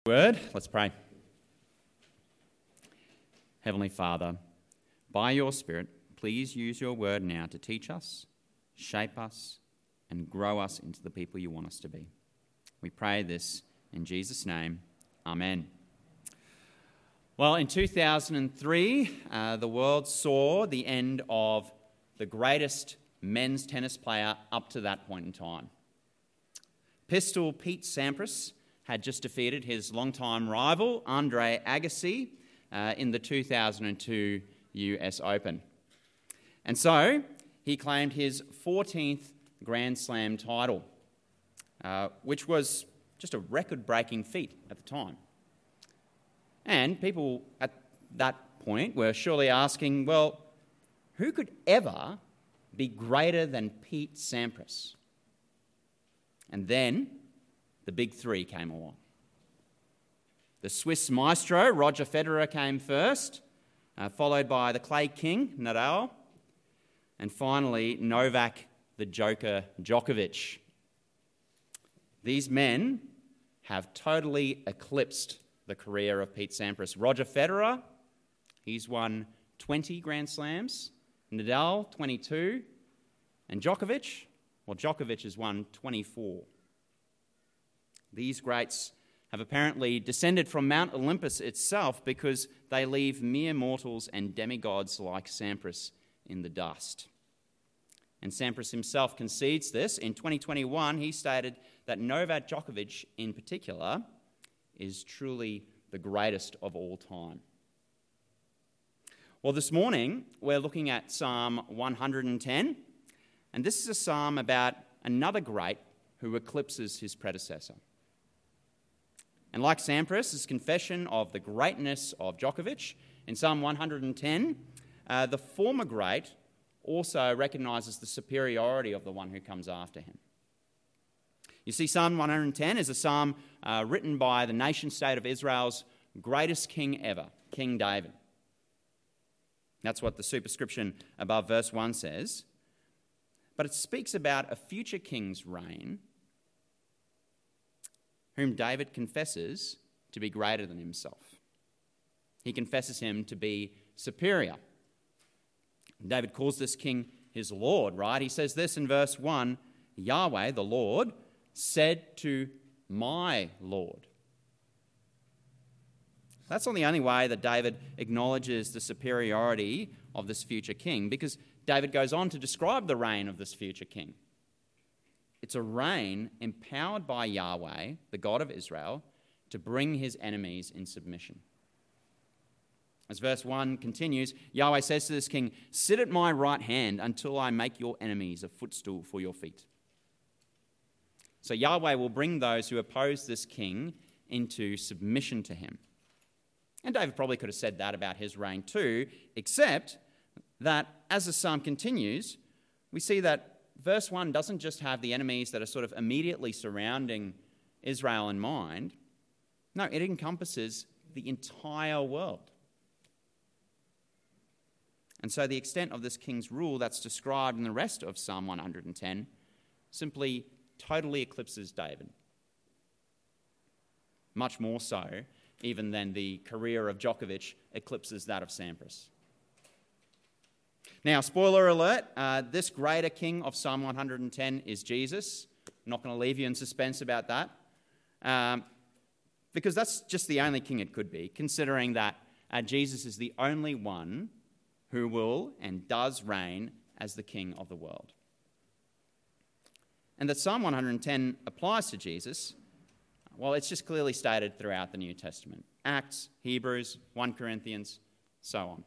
Word, let's pray. Heavenly Father, by your Spirit, please use your word now to teach us, shape us, and grow us into the people you want us to be. We pray this in Jesus' name. Amen. Well, in 2003, the world saw the end of the greatest men's tennis player up to that point in time. Pistol Pete Sampras had just defeated his longtime rival, Andre Agassi, in the 2002 US Open. And so he claimed his 14th Grand Slam title, which was just a record-breaking feat at the time. And people at that point were surely asking, well, who could ever be greater than Pete Sampras? And then the big three came along. The Swiss maestro, Roger Federer, came first, followed by the clay king, Nadal, and finally Novak the Joker Djokovic. These men have totally eclipsed the career of Pete Sampras. Roger Federer, he's won 20 Grand Slams, Nadal 22, and Djokovic, well, Djokovic has won 24. These greats have apparently descended from Mount Olympus itself because they leave mere mortals and demigods like Sampras in the dust. And Sampras himself concedes this. In 2021, he stated that Novak Djokovic in particular is truly the greatest of all time. Well, this morning, we're looking at Psalm 110, and this is a psalm about another great who eclipses his predecessor. And like Sampras, his confession of the greatness of Djokovic, in Psalm 110, the former great also recognises the superiority of the one who comes after him. You see, Psalm 110 is a psalm written by the nation-state of Israel's greatest king ever, King David. That's what the superscription above verse 1 says. But it speaks about a future king's reign whom David confesses to be greater than himself. He confesses him to be superior. David calls this king his Lord, right? He says this in verse 1, Yahweh, the Lord, said to my Lord. That's not the only way that David acknowledges the superiority of this future king, because David goes on to describe the reign of this future king. It's a reign empowered by Yahweh, the God of Israel, to bring his enemies in submission. As verse 1 continues, Yahweh says to this king, sit at my right hand until I make your enemies a footstool for your feet. So Yahweh will bring those who oppose this king into submission to him. And David probably could have said that about his reign too, except that as the psalm continues, we see that verse 1 doesn't just have the enemies that are sort of immediately surrounding Israel in mind. No, it encompasses the entire world. And so the extent of this king's rule that's described in the rest of Psalm 110 simply totally eclipses David. Much more so even than the career of Djokovic eclipses that of Sampras. Now, spoiler alert, this greater king of Psalm 110 is Jesus. I'm not going to leave you in suspense about that, because that's just the only king it could be, considering that Jesus is the only one who will and does reign as the king of the world. And that Psalm 110 applies to Jesus, well, it's just clearly stated throughout the New Testament. Acts, Hebrews, 1 Corinthians, so on.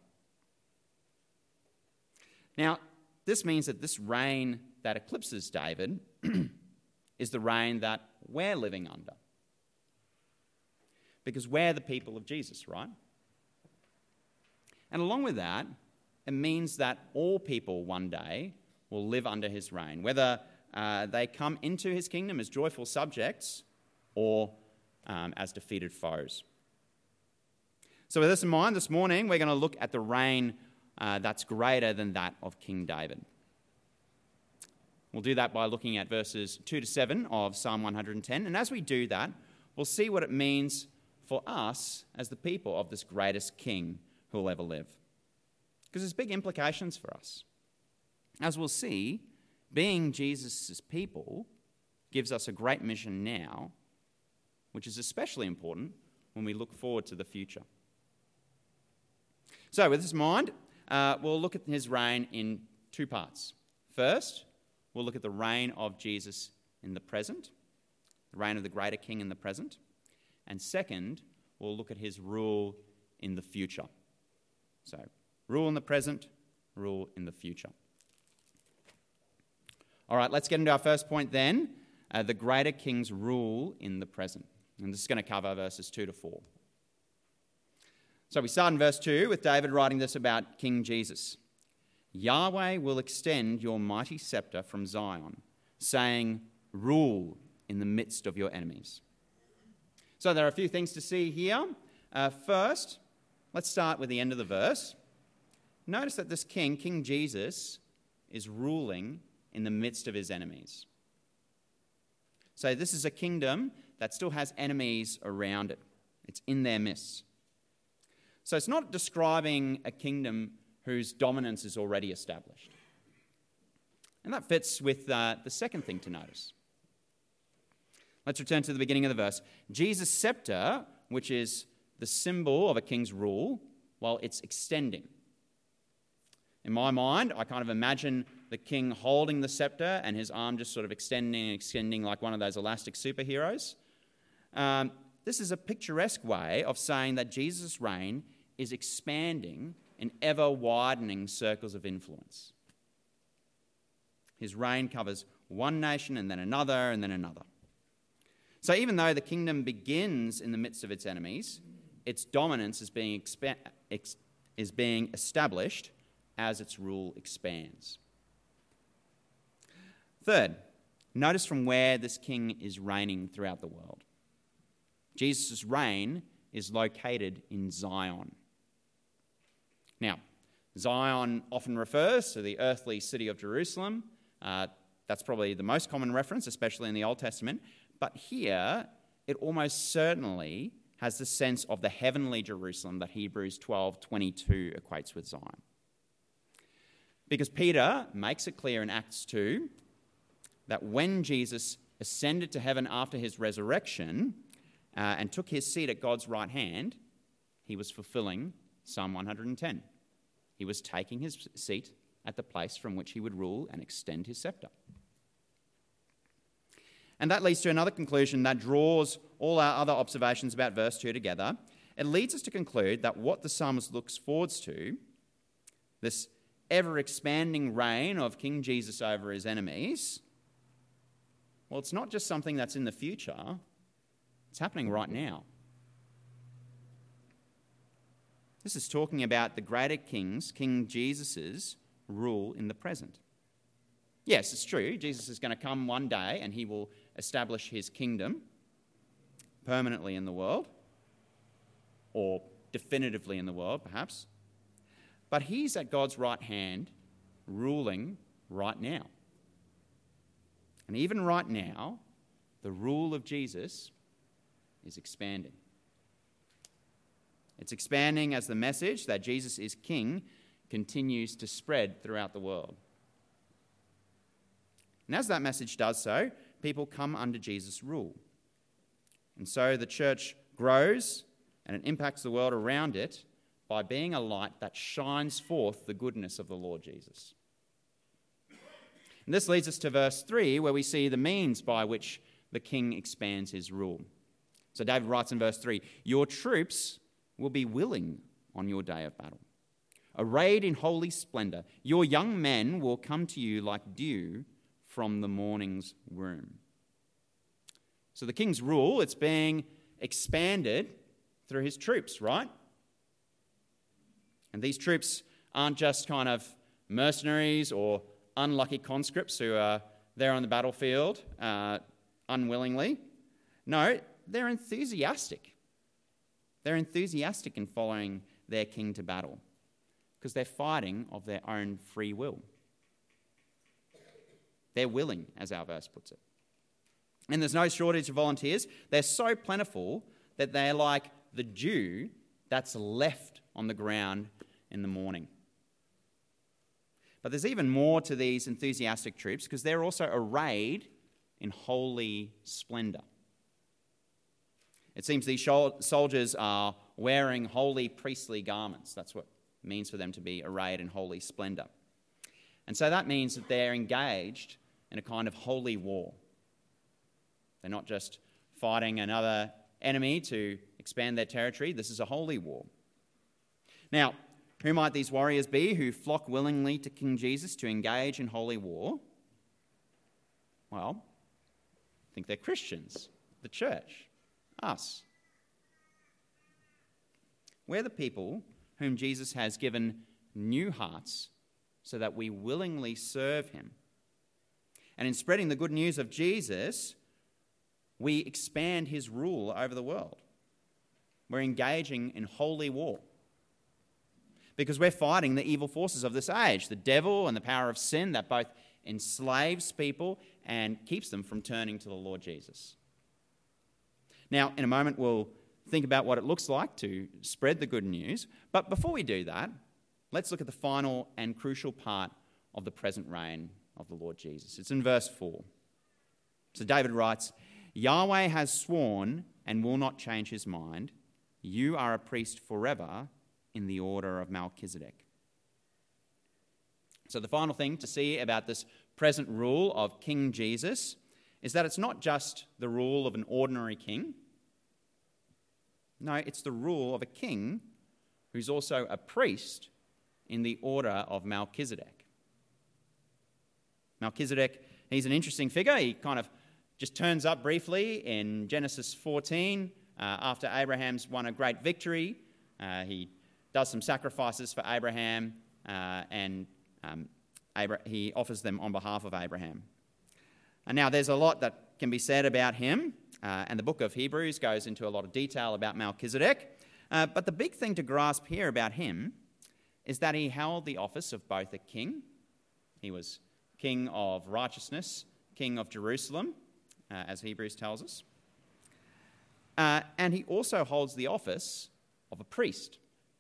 Now, this means that this reign that eclipses David is the reign that we're living under. Because we're the people of Jesus, right? And along with that, it means that all people one day will live under his reign, whether they come into his kingdom as joyful subjects or as defeated foes. So with this in mind, this morning we're going to look at the reign that's greater than that of King David. We'll do that by looking at verses 2 to 7 of Psalm 110. And as we do that, we'll see what it means for us as the people of this greatest king who will ever live. Because there's big implications for us. As we'll see, being Jesus' people gives us a great mission now, which is especially important when we look forward to the future. So with this in mind, we'll look at his reign in two parts. First, we'll look at the reign of Jesus in the present, the reign of the greater king in the present. And second, we'll look at his rule in the future. So, rule in the present, rule in the future. All right, let's get into our first point then, the greater king's rule in the present. And this is going to cover verses 2 to 4. So we start in verse 2 with David writing this about King Jesus. Yahweh will extend your mighty scepter from Zion, saying, rule in the midst of your enemies. So there are a few things to see here. First, let's start with the end of the verse. Notice that this king, King Jesus, is ruling in the midst of his enemies. So this is a kingdom that still has enemies around it. It's in their midst. So it's not describing a kingdom whose dominance is already established. And that fits with the second thing to notice. Let's return to the beginning of the verse. Jesus' scepter, which is the symbol of a king's rule, well, it's extending. In my mind, I kind of imagine the king holding the scepter and his arm just sort of extending like one of those elastic superheroes. This is a picturesque way of saying that Jesus' reign is expanding in ever-widening circles of influence. His reign covers one nation and then another and then another. So even though the kingdom begins in the midst of its enemies, its dominance is being established as its rule expands. Third, notice from where this king is reigning throughout the world. Jesus' reign is located in Zion. Now, Zion often refers to the earthly city of Jerusalem. That's probably the most common reference, especially in the Old Testament. But here, it almost certainly has the sense of the heavenly Jerusalem that Hebrews 12:22 equates with Zion. Because Peter makes it clear in Acts 2 that when Jesus ascended to heaven after his resurrection and took his seat at God's right hand, he was fulfilling Psalm 110. He was taking his seat at the place from which he would rule and extend his scepter. And that leads to another conclusion that draws all our other observations about verse 2 together. It leads us to conclude that what the psalmist looks forwards to, this ever-expanding reign of King Jesus over his enemies, well, it's not just something that's in the future, it's happening right now. This is talking about the greater king's, King Jesus' rule in the present. Yes, it's true, Jesus is going to come one day and he will establish his kingdom permanently in the world, or definitively in the world, perhaps. But he's at God's right hand, ruling right now. And even right now, the rule of Jesus is expanding. It's expanding as the message that Jesus is king continues to spread throughout the world. And as that message does so, people come under Jesus' rule. And so the church grows and it impacts the world around it by being a light that shines forth the goodness of the Lord Jesus. And this leads us to verse 3, where we see the means by which the king expands his rule. So David writes in verse 3, "Your troops will be willing on your day of battle. Arrayed in holy splendor, your young men will come to you like dew from the morning's womb." So the king's rule, it's being expanded through his troops, right? And these troops aren't just kind of mercenaries or unlucky conscripts who are there on the battlefield unwillingly. No, they're enthusiastic. They're enthusiastic in following their king to battle because they're fighting of their own free will. They're willing, as our verse puts it. And there's no shortage of volunteers. They're so plentiful that they're like the dew that's left on the ground in the morning. But there's even more to these enthusiastic troops because they're also arrayed in holy splendour. It seems these soldiers are wearing holy priestly garments. That's what it means for them to be arrayed in holy splendour. And so that means that they're engaged in a kind of holy war. They're not just fighting another enemy to expand their territory. This is a holy war. Now, who might these warriors be who flock willingly to King Jesus to engage in holy war? Well, I think they're Christians, the church, us. We're the people whom Jesus has given new hearts so that we willingly serve him. And in spreading the good news of Jesus, we expand his rule over the world. We're engaging in holy war because we're fighting the evil forces of this age, the devil and the power of sin that both enslaves people and keeps them from turning to the Lord Jesus. Now, in a moment, we'll think about what it looks like to spread the good news. But before we do that, let's look at the final and crucial part of the present reign of the Lord Jesus. It's in verse 4. So David writes, Yahweh has sworn and will not change his mind. You are a priest forever in the order of Melchizedek. So the final thing to see about this present rule of King Jesus is that it's not just the rule of an ordinary king. No, it's the rule of a king who's also a priest in the order of Melchizedek. Melchizedek, he's an interesting figure. He kind of just turns up briefly in Genesis 14 after Abraham's won a great victory. He does some sacrifices for Abraham and he offers them on behalf of Abraham. And now there's a lot that can be said about him, and the book of Hebrews goes into a lot of detail about Melchizedek. But the big thing to grasp here about him is that he held the office of both a king. He was king of righteousness, king of Jerusalem, as Hebrews tells us. And he also holds the office of a priest.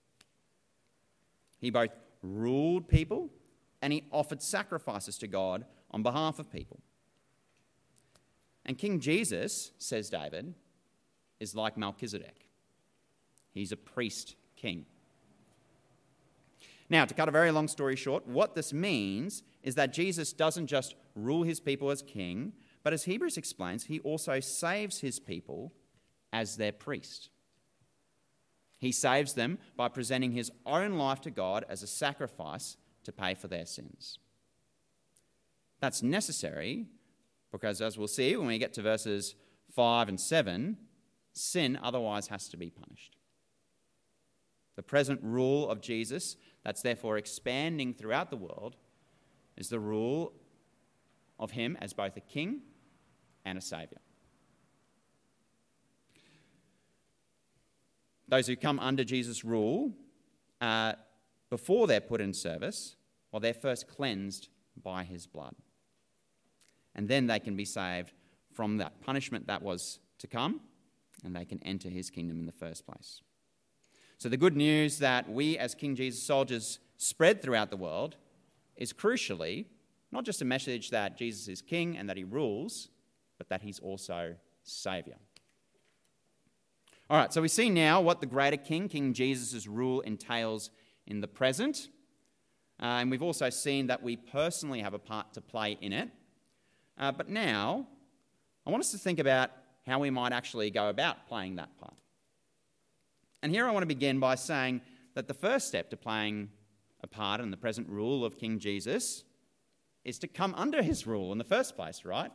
He both ruled people and he offered sacrifices to God on behalf of people. And King Jesus, says David, is like Melchizedek. He's a priest king. Now, to cut a very long story short, what this means is that Jesus doesn't just rule his people as king, but as Hebrews explains, he also saves his people as their priest. He saves them by presenting his own life to God as a sacrifice to pay for their sins. That's necessary because, as we'll see when we get to verses 5 and 7, sin otherwise has to be punished. The present rule of Jesus, that's therefore expanding throughout the world, is the rule of him as both a king and a saviour. Those who come under Jesus' rule, before they're put in service, well, they're first cleansed by his blood. And then they can be saved from that punishment that was to come, and they can enter his kingdom in the first place. So the good news that we as King Jesus soldiers spread throughout the world is crucially not just a message that Jesus is king and that he rules, but that he's also saviour. All right, so we see now what the greater king, King Jesus' rule, entails in the present. And we've also seen that we personally have a part to play in it. But now, I want us to think about how we might actually go about playing that part. And here I want to begin by saying that the first step to playing a part in the present rule of King Jesus is to come under his rule in the first place, right?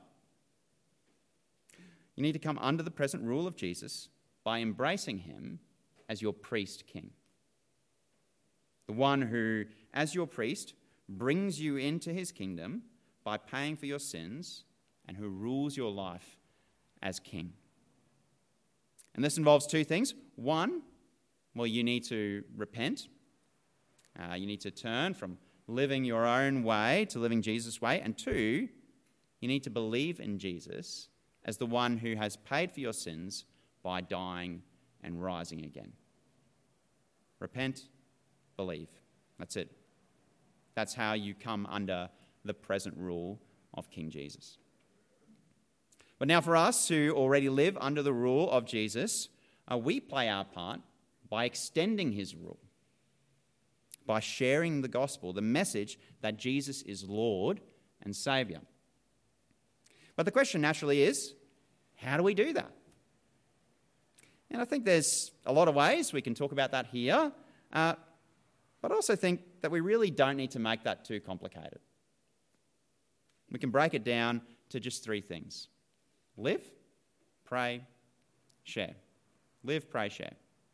You need to come under the present rule of Jesus by embracing him as your priest king. The one who, as your priest, brings you into his kingdom by paying for your sins and who rules your life as king. And this involves two things. One, well, you need to repent. You need to turn from living your own way to living Jesus' way. And two, you need to believe in Jesus as the one who has paid for your sins by dying and rising again. Repent, believe. That's it. That's how you come under the present rule of King Jesus. But now for us who already live under the rule of Jesus, we play our part by extending his rule, by sharing the gospel, the message that Jesus is Lord and Saviour. But the question naturally is, how do we do that? And I think there's a lot of ways we can talk about that here, but I also think that we really don't need to make that too complicated. We can break it down to just three things: live, pray, share. Live, pray, share.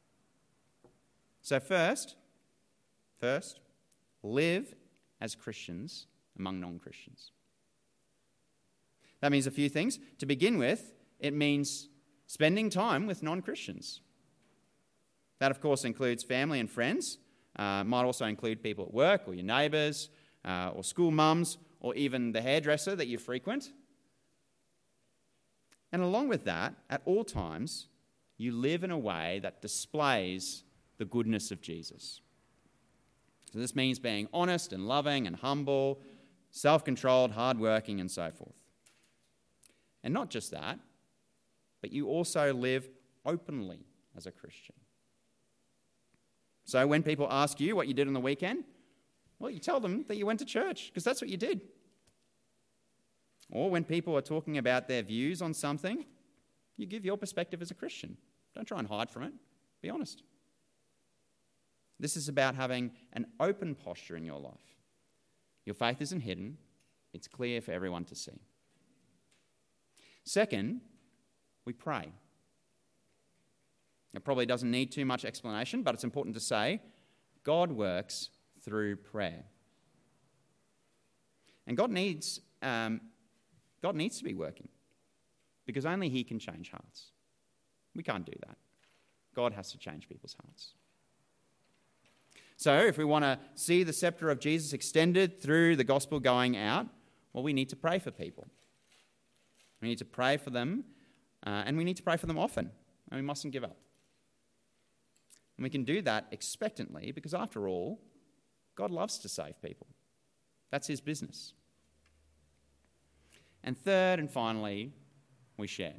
So first, live as Christians among non-Christians. That means a few things. To begin with, it means spending time with non-Christians. That, of course, includes family and friends. Might also include people at work or your neighbours or school mums or even the hairdresser that you frequent. And along with that, at all times, you live in a way that displays the goodness of Jesus. So this means being honest and loving and humble, self-controlled, hardworking, and so forth. And not just that, but you also live openly as a Christian. So when people ask you what you did on the weekend, well, you tell them that you went to church, because that's what you did. Or when people are talking about their views on something, you give your perspective as a Christian. Don't try and hide from it. Be honest. This is about having an open posture in your life. Your faith isn't hidden. It's clear for everyone to see. Second, we pray. It probably doesn't need too much explanation, but it's important to say God works through prayer. And God needs to be working, because only he can change hearts. We can't do that. God has to change people's hearts. So if we want to see the scepter of Jesus extended through the gospel going out, well, we need to pray for people. We need to pray for them, and we need to pray for them often, and we mustn't give up. And we can do that expectantly, because after all, God loves to save people. That's his business. And third and finally, we share.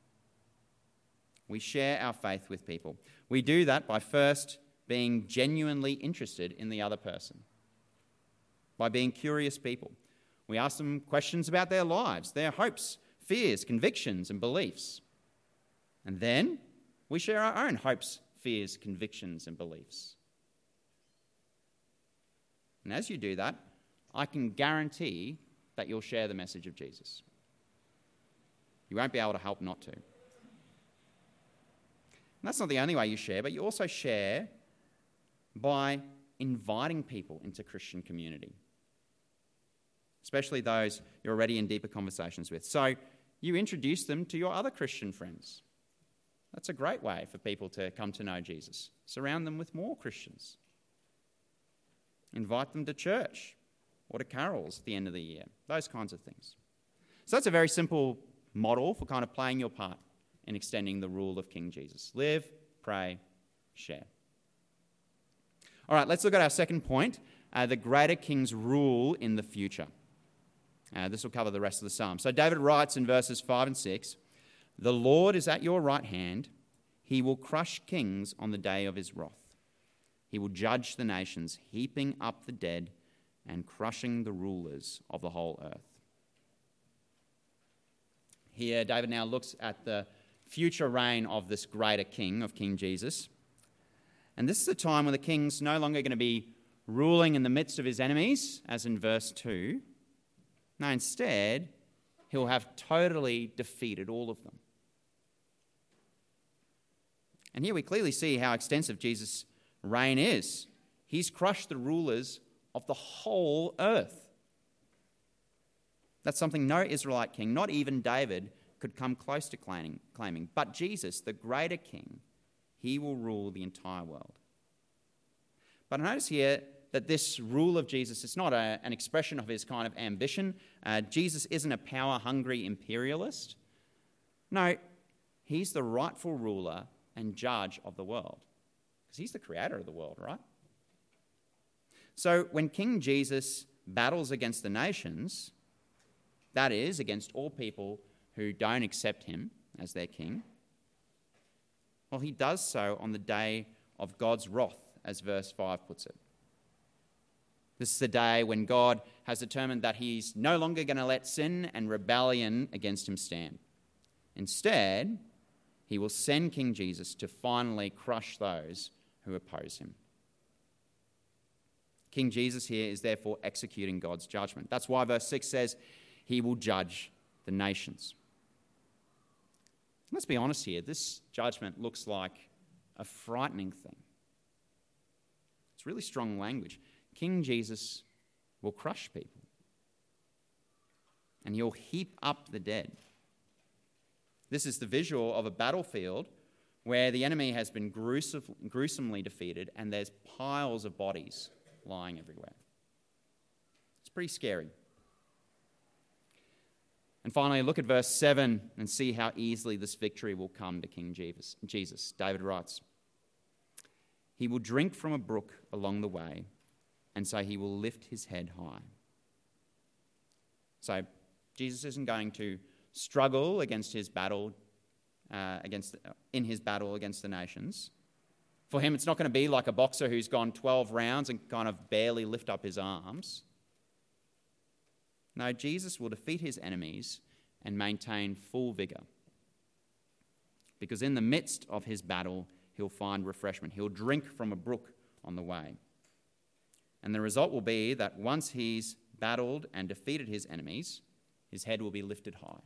We share our faith with people. We do that by first being genuinely interested in the other person, by being curious people. We ask them questions about their lives, their hopes, fears, convictions, and beliefs. And then we share our own hopes, fears, convictions, and beliefs. And as you do that, I can guarantee that you'll share the message of Jesus. You won't be able to help not to. And that's not the only way you share, but you also share by inviting people into Christian community, especially those you're already in deeper conversations with. So you introduce them to your other Christian friends. That's a great way for people to come to know Jesus. Surround them with more Christians. Invite them to church or to carols at the end of the year, those kinds of things. So that's a very simple model for kind of playing your part in extending the rule of King Jesus. Live, pray, share. All right, let's look at our second point, the greater king's rule in the future. This will cover the rest of the psalm. So David writes in verses 5 and 6, "The Lord is at your right hand. He will crush kings on the day of his wrath. He will judge the nations, heaping up the dead and crushing the rulers of the whole earth." Here, David now looks at the future reign of this greater king, of King Jesus. And this is a time when the king's no longer going to be ruling in the midst of his enemies, as in verse 2. No, instead, he'll have totally defeated all of them. And here we clearly see how extensive Jesus' reign is. He's crushed the rulers of the whole earth. That's something no Israelite king, not even David, could come close to claiming. But Jesus, the greater king, he will rule the entire world. But notice here that this rule of Jesus is not an expression of his kind of ambition. Jesus isn't a power-hungry imperialist. No, he's the rightful ruler and judge of the world. Because he's the creator of the world, right? So when King Jesus battles against the nations, that is, against all people who don't accept him as their king, well, he does so on the day of God's wrath, as verse 5 puts it. This is the day when God has determined that he's no longer going to let sin and rebellion against him stand. Instead, he will send King Jesus to finally crush those who oppose him. King Jesus here is therefore executing God's judgment. That's why verse 6 says he will judge the nations. Let's be honest here, this judgment looks like a frightening thing. It's really strong language. King Jesus will crush people, and he'll heap up the dead. This is the visual of a battlefield where the enemy has been gruesomely defeated and there's piles of bodies lying everywhere. It's pretty scary. And finally, look at verse 7 and see how easily this victory will come to King Jesus. David writes, "He will drink from a brook along the way, and so he will lift his head high." So Jesus isn't going to struggle against his battle, in his battle against the nations. For him, it's not going to be like a boxer who's gone 12 rounds and kind of barely lift up his arms. No, Jesus will defeat his enemies and maintain full vigor. Because in the midst of his battle, he'll find refreshment. He'll drink from a brook on the way. And the result will be that once he's battled and defeated his enemies, his head will be lifted high.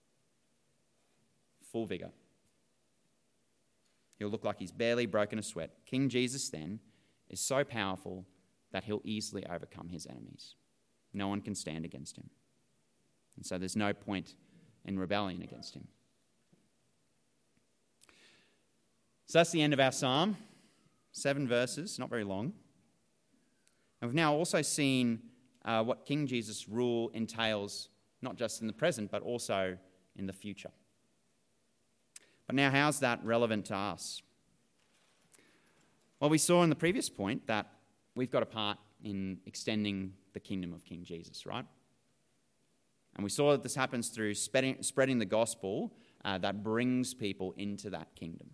Full vigor. He'll look like he's barely broken a sweat. King Jesus then is so powerful that he'll easily overcome his enemies. No one can stand against him. And so there's no point in rebellion against him. So that's the end of our psalm. 7 verses, not very long. And we've now also seen what King Jesus' rule entails, not just in the present, but also in the future. But now, how's that relevant to us? Well, we saw in the previous point that we've got a part in extending the kingdom of King Jesus, right? And we saw that this happens through spreading the gospel that brings people into that kingdom.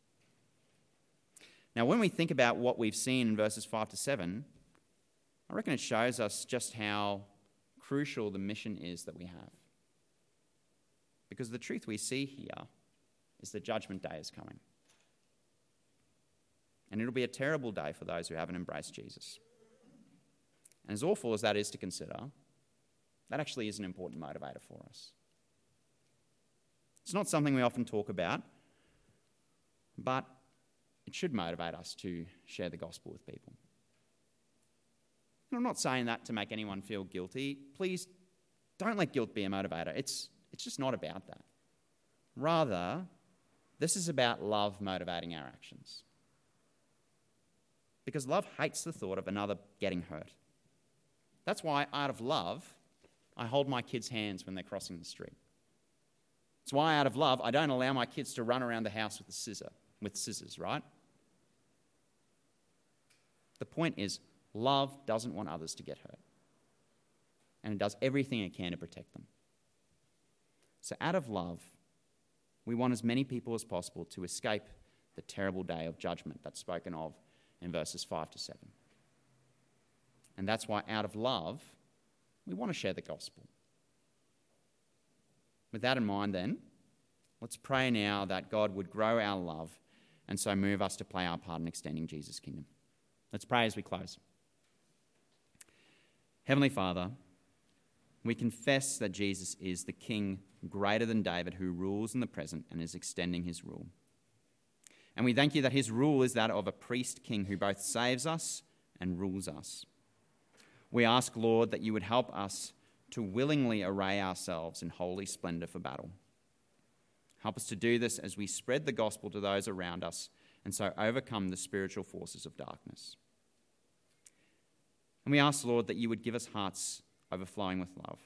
Now, when we think about what we've seen in verses 5 to 7, I reckon it shows us just how crucial the mission is that we have. Because the truth we see here is that judgment day is coming. And it'll be a terrible day for those who haven't embraced Jesus. And as awful as that is to consider, that actually is an important motivator for us. It's not something we often talk about, but it should motivate us to share the gospel with people. And I'm not saying that to make anyone feel guilty. Please don't let guilt be a motivator. It's just not about that. Rather, this is about love motivating our actions. Because love hates the thought of another getting hurt. That's why, out of love, I hold my kids' hands when they're crossing the street. It's why, out of love, I don't allow my kids to run around the house with scissors, right? The point is, love doesn't want others to get hurt. And it does everything it can to protect them. So out of love, we want as many people as possible to escape the terrible day of judgment that's spoken of in verses 5 to 7. And that's why out of love, we want to share the gospel. With that in mind then, let's pray now that God would grow our love and so move us to play our part in extending Jesus' kingdom. Let's pray as we close. Heavenly Father, we confess that Jesus is the King greater than David who rules in the present and is extending his rule. And we thank you that his rule is that of a priest king who both saves us and rules us. We ask, Lord, that you would help us to willingly array ourselves in holy splendor for battle. Help us to do this as we spread the gospel to those around us and so overcome the spiritual forces of darkness. And we ask, Lord, that you would give us hearts overflowing with love,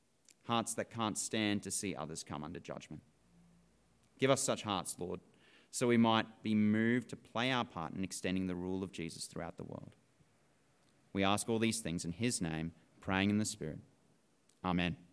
hearts that can't stand to see others come under judgment. Give us such hearts, Lord, so we might be moved to play our part in extending the rule of Jesus throughout the world. We ask all these things in his name, praying in the Spirit. Amen.